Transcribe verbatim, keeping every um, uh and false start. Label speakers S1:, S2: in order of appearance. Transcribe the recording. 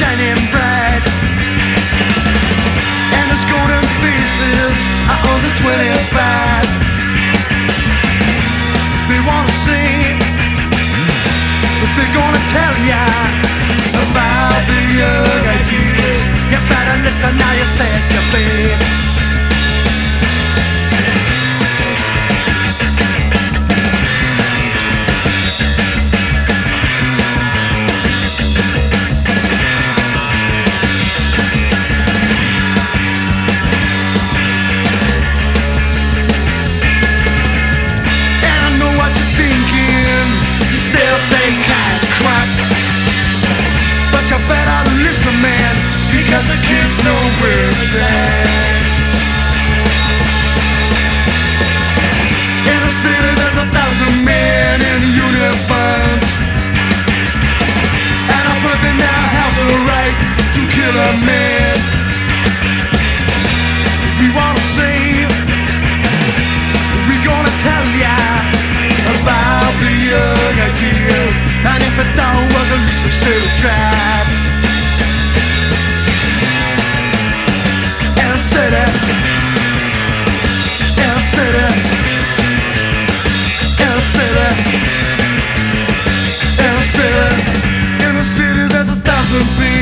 S1: shining bright, and those golden faces are under twenty-five. They wanna sing, but they're gonna tell ya about the young ideas. You better listen now, you said you feel. Because the kids know we're sad. In the city there's a thousand men in uniforms, and I'm flipping now have the right to kill a man. We wanna save, we gonna tell ya about the young idea, and if it don't work at least we should have tried. In the city there's a thousand people.